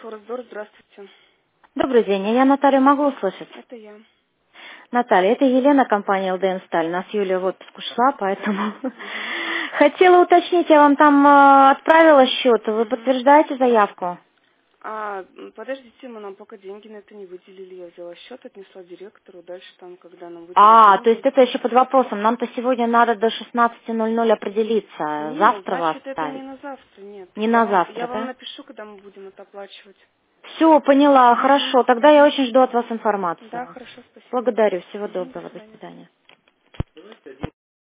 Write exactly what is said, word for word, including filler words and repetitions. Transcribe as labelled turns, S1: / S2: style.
S1: Форекс-Дор, здравствуйте.
S2: Добрый день, я Наталью могу услышать?
S1: Это я.
S2: Наталья, это Елена, компания ЛДН Сталь. У нас Юлия в отпуск ушла, поэтому
S1: Угу.
S2: хотела уточнить, я вам там э, отправила счет. Вы
S1: Угу.
S2: подтверждаете заявку?
S1: А, м, подождите, мы нам пока деньги на это не выделили. Я взяла счет, отнесла директору. Дальше там, когда нам выделят
S2: А, то есть
S1: деньги.
S2: это еще под вопросом. Нам-то сегодня надо до шестнадцати ноль ноль определиться.
S1: Не,
S2: Завтра вас
S1: значит, это не
S2: ставить?
S1: на завтра, нет.
S2: Не
S1: Я
S2: на
S1: вам, я
S2: завтра,
S1: вам
S2: да?
S1: напишу, когда мы будем это оплачивать.
S2: Все, поняла,
S1: Угу.
S2: хорошо. Тогда я очень жду от вас
S1: Да,
S2: информацию.
S1: хорошо, спасибо.
S2: Благодарю, всего
S1: Угу, до
S2: доброго, до
S1: свидания.
S2: свидания.